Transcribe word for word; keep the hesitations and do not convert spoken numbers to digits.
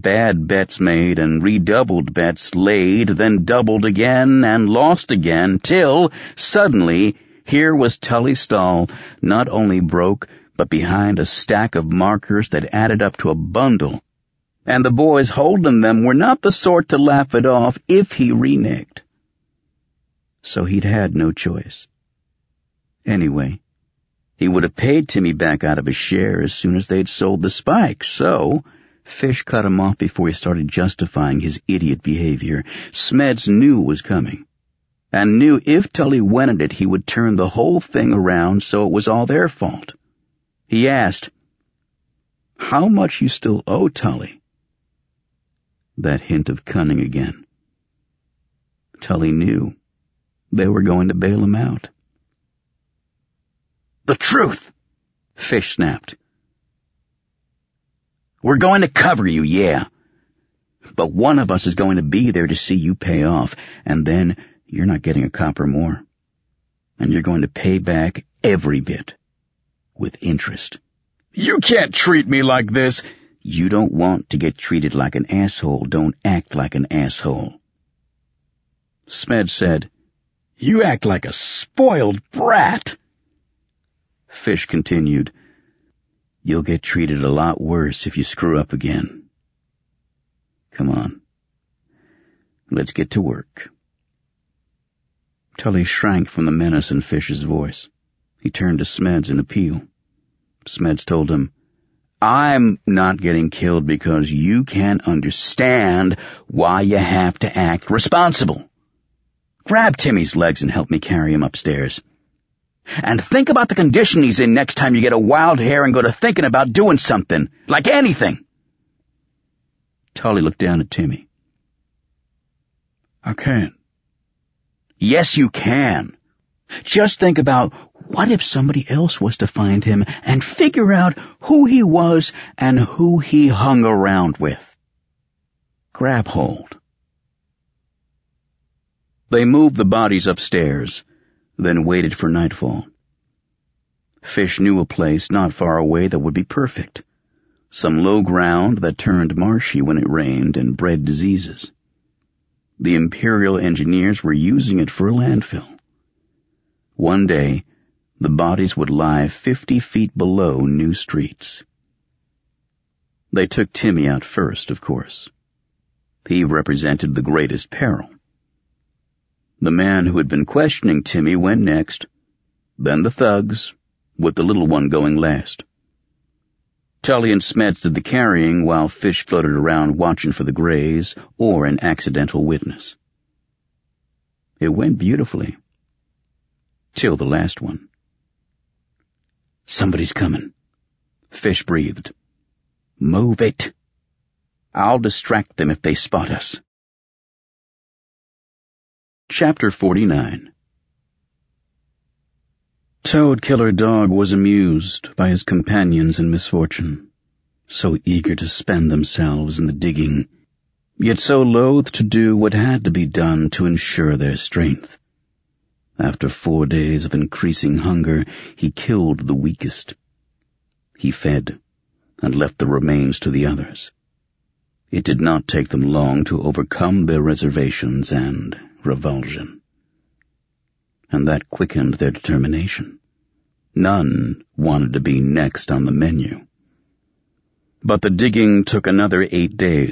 bad bets made and redoubled bets laid, then doubled again and lost again, till, suddenly, here was Tully Stahl, not only broke, but behind a stack of markers that added up to a bundle, and the boys holding them were not the sort to laugh it off if he reneged. So he'd had no choice. Anyway, he would have paid Timmy back out of his share as soon as they'd sold the spikes, so Fish cut him off before he started justifying his idiot behavior. Smeds knew was coming, and knew if Tully wanted it, he would turn the whole thing around so it was all their fault. He asked, "How much you still owe, Tully?" That hint of cunning again. Tully knew they were going to bail him out. "The truth," Fish snapped. "We're going to cover you, yeah. But one of us is going to be there to see you pay off, and then you're not getting a copper more. And you're going to pay back every bit, with interest." "You can't treat me like this." "You don't want to get treated like an asshole. Don't act like an asshole." Smed said, "You act like a spoiled brat." Fish continued, "You'll get treated a lot worse if you screw up again. Come on. Let's get to work." Tully shrank from the menace in Fish's voice. He turned to Smeds in appeal. Smeds told him, "I'm not getting killed because you can't understand why you have to act responsible. Grab Timmy's legs and help me carry him upstairs. And think about the condition he's in next time you get a wild hair and go to thinking about doing something, like anything." Tully looked down at Timmy. "I can't." "Yes, you can. Just think about what if somebody else was to find him and figure out who he was and who he hung around with. Grab hold." They moved the bodies upstairs, then waited for nightfall. Fish knew a place not far away that would be perfect. Some low ground that turned marshy when it rained and bred diseases. The Imperial engineers were using it for a landfill. One day, the bodies would lie fifty feet below new streets. They took Timmy out first, of course. He represented the greatest peril. The man who had been questioning Timmy went next, then the thugs, with the little one going last. Tully and Smeds did the carrying while Fish floated around watching for the Greys or an accidental witness. It went beautifully. Till the last one. "Somebody's coming," Fish breathed. "Move it. I'll distract them if they spot us." Chapter forty-nine. Toad Killer Dog was amused by his companions in misfortune, so eager to spend themselves in the digging, yet so loath to do what had to be done to ensure their strength. After four days of increasing hunger, he killed the weakest. He fed, and left the remains to the others. It did not take them long to overcome their reservations and revulsion. And that quickened their determination. None wanted to be next on the menu. But the digging took another eight days.